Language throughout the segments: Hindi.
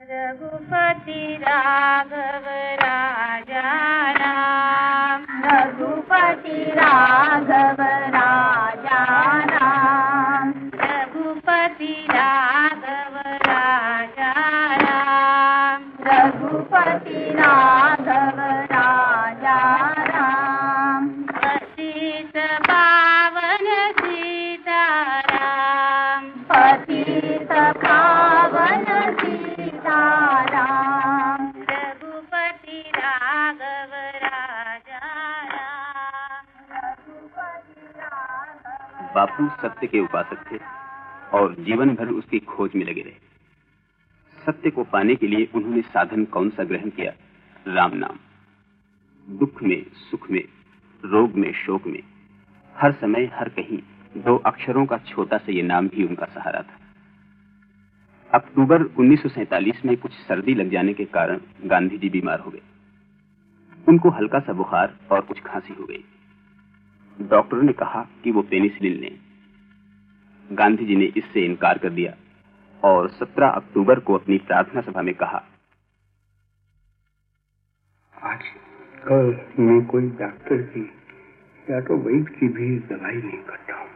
रघुपति राघव राजा राम, रघुपति राघव राजा राम, रघुपति राघव राजा राम, रघुपति राघव राजा राम, पतित पावन सीताराम, पतित पावन सीताराम, रघुपति राघव राजा राम, रघुपति राघव। बापू सत्य के उपासक थे और जीवन भर उसकी खोज में लगे रहे। सत्य को पाने के लिए उन्होंने साधन कौन सा ग्रहण किया? राम नाम। दुख में, सुख में, रोग में, शोक में, हर समय हर कहीं दो अक्षरों का छोटा सा ये नाम भी उनका सहारा था। अक्टूबर 1947 में कुछ सर्दी लग जाने के कारण गांधी जी बीमार हो गए। उनको हल्का सा बुखार और कुछ खांसी हो गई। डॉक्टरों ने कहा कि वो पेनिसिलिन लें। गांधी जी ने इससे इनकार कर दिया और 17 अक्टूबर को अपनी प्रार्थना सभा में कहा, आज कल मैं कोई डॉक्टर की या तो वैद्य की भी दवाई नहीं करता हूँ।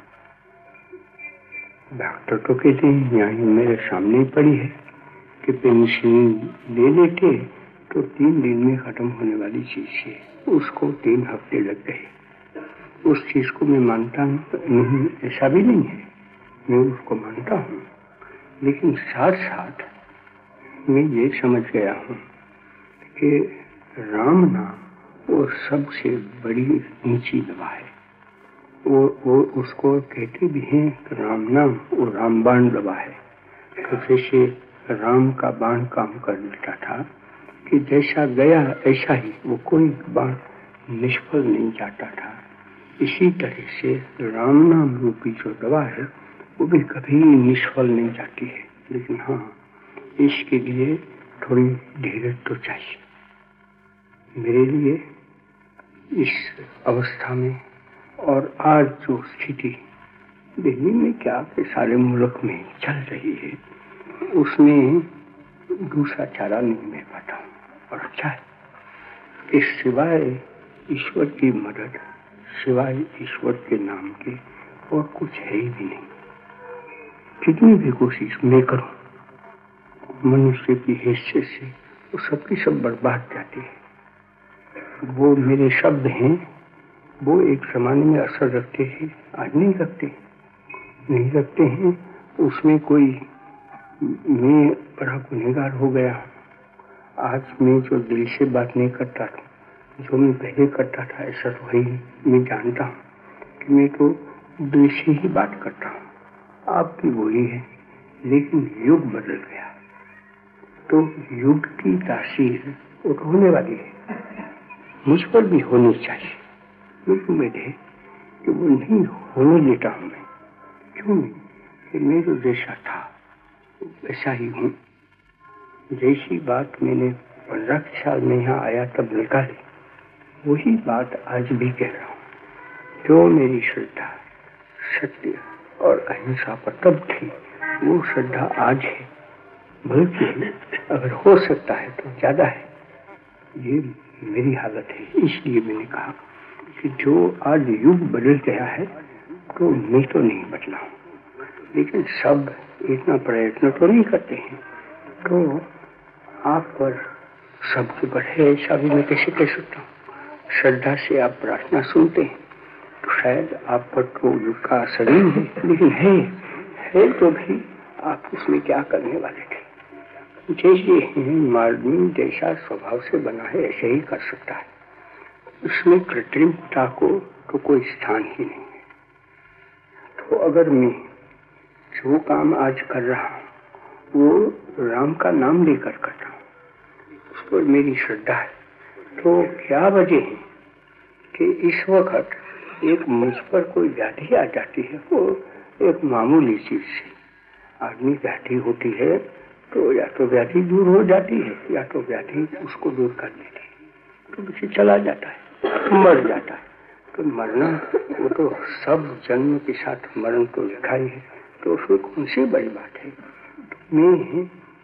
डॉक्टर तो कहते हैं, यहाँ मेरे सामने ही पड़ी है कि पेनिसिलिन ले लेते तो 3 दिन में खत्म होने वाली चीज है, उसको 3 हफ्ते लग गए। उस चीज को मैं मानता नहीं, ऐसा भी नहीं है, मैं उसको मानता हूँ, लेकिन साथ साथ मैं ये समझ गया हूँ कि राम नाम वो सबसे बड़ी ऊंची दवा है। वो उसको कहते भी हैं कि राम नाम वो रामबाण दवा है। तो जैसे राम का बाण काम कर देता था कि जैसा गया ऐसा ही, वो कोई बाण निष्फल नहीं जाता था। इसी तरह से राम नाम रूपी जो दवा है वो भी कभी निष्फल नहीं जाती है। लेकिन हाँ, इसके लिए थोड़ी धीरज तो चाहिए। मेरे लिए इस अवस्था में और आज जो स्थिति दिल्ली में क्या कि सारे मुल्क में चल रही है, उसमें दूसरा चारा नहीं मिल पाता हूँ। और अच्छा है, इस सिवाय ईश्वर की मदद, सिवाय ईश्वर के नाम के और कुछ है ही भी नहीं। कितनी भी कोशिश मैं करूं, मनुष्य की हैसियत से वो सबकी सब बर्बाद जाती है। वो मेरे शब्द हैं, वो एक जमाने में असर रखते हैं, आज नहीं रखते हैं। उसमें कोई मैं बड़ा गुनहगार हो गया। आज मैं जो दिल से बात नहीं करता था, जो मैं पहले करता था, ऐसा तो है ही। मैं जानता हूँ कि मैं तो दिल से ही बात करता हूँ। आपकी वही है, लेकिन युग बदल गया तो युग की तासीर वो तो होने वाली है, मुझ पर भी होनी चाहिए। लेकिन उम्मीद है कि वो नहीं होने देता हूँ मैं। क्यों नहीं? कि मैं जो जैसा था वैसा ही हूँ। जैसी बात मैंने 15 साल में यहाँ आया तब निकाली, वही बात आज भी कह रहा हूँ। जो मेरी श्रद्धा सत्य और अहिंसा पर तब थी, वो श्रद्धा आज है, बल्कि अगर हो सकता है तो ज्यादा है। ये मेरी हालत है। इसलिए मैंने कहा कि जो आज युग बदल गया है तो मैं तो नहीं बदला हूँ, लेकिन सब इतना प्रयत्न तो नहीं करते हैं। तो आप पर सबके बढ़े ऐसा भी मैं कैसे कह सकता हूँ? श्रद्धा से आप प्रार्थना सुनते हैं तो शायद आप पर तो युग का असर नहीं है, लेकिन है तो भी आप उसमें क्या करने वाले थे? जैसे आदमी जैसा स्वभाव से बना है ऐसे ही कर सकता है, उसमें कृत्रिमता को तो कोई स्थान ही नहीं है। तो अगर मैं जो काम आज कर रहा हूँ वो राम का नाम लेकर करता हूँ, उस पर मेरी श्रद्धा है, तो क्या वजह है कि इस वक्त एक मुझ पर कोई व्याधि आ जाती है? वो एक मामूली चीज से आदमी व्याधि होती है तो या तो व्याधि दूर हो जाती है या तो व्याधि उसको दूर कर देती है, तो उसे चला जाता है, मर जाता है। तो मरना वो तो सब जन्म के साथ मरण तो लिखा ही है, तो उसमें कौन सी बड़ी बात है? तो मैं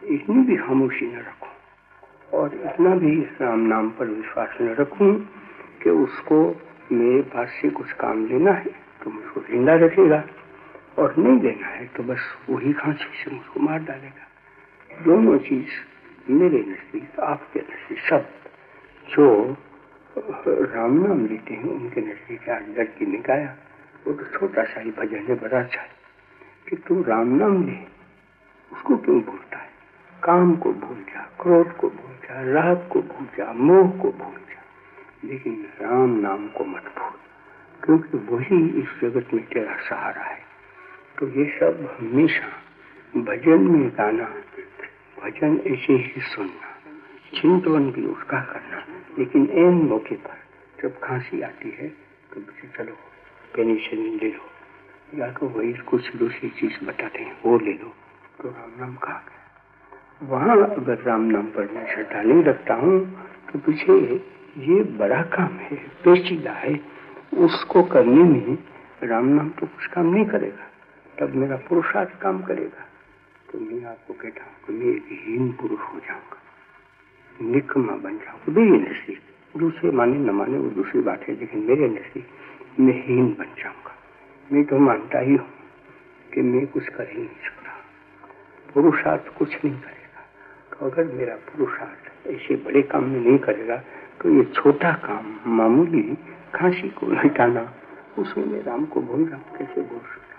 इतनी भी खामोशी न रखूं और इतना भी राम नाम पर विश्वास न रखूं कि उसको मेरे पास से कुछ काम लेना है तो मुझको जिंदा रखेगा और नहीं लेना है तो बस वही खांसी से मुझको मार डालेगा। दोनों चीज मेरे नजदीक, आपके नजदीक, सब जो राम नाम लेते हैं उनके नजदीक आज गर्ग की निकाया वो तो छोटा सा ही भजन है, बड़ा अच्छा है कि तू राम नाम ले, उसको क्यों भूलता है? काम को भूल जा, क्रोध को भूल जा, राग को भूल जा, मोह को भूल जा, लेकिन राम नाम को मत भूल, क्योंकि वही इस जगत में तेरा सहारा है। तो ये सब हमेशा भजन में गाना, भजन ऐसे ही सुनना, चिंतन भी उसका करना, लेकिन ऐन मौके पर जब खांसी आती है तो मुझे चलो पेनिसिलिन ले लो या तो वही कुछ दूसरी चीज बताते हैं वो ले लो, तो राम नाम कहा गया। वहां अगर राम नाम पर मैं श्रद्धा नहीं रखता हूँ तो पीछे ये बड़ा काम है, पेचीदा है, उसको करने में राम नाम तो कुछ काम नहीं करेगा, तब मेरा पुरुषार्थ काम करेगा। तो मैं आपको कहता हूँ कि मैं एक हीन पुरुष हो जाऊंगा, निकम्मा बन जाऊंगा। मेरे नजदीक, दूसरे माने न माने वो दूसरी बात है, लेकिन मेरे नजदीक मैं हीन बन जाऊंगा। मैं तो मानता ही हूँ कि मैं कुछ कर ही नहीं सकता, पुरुषार्थ कुछ नहीं करेगा। तो अगर मेरा पुरुषार्थ ऐसे बड़े काम में नहीं करेगा तो ये छोटा काम, मामूली खांसी को हटाना, उसमें मैं राम को भूल रहा हूँ, कैसे भूल सकता।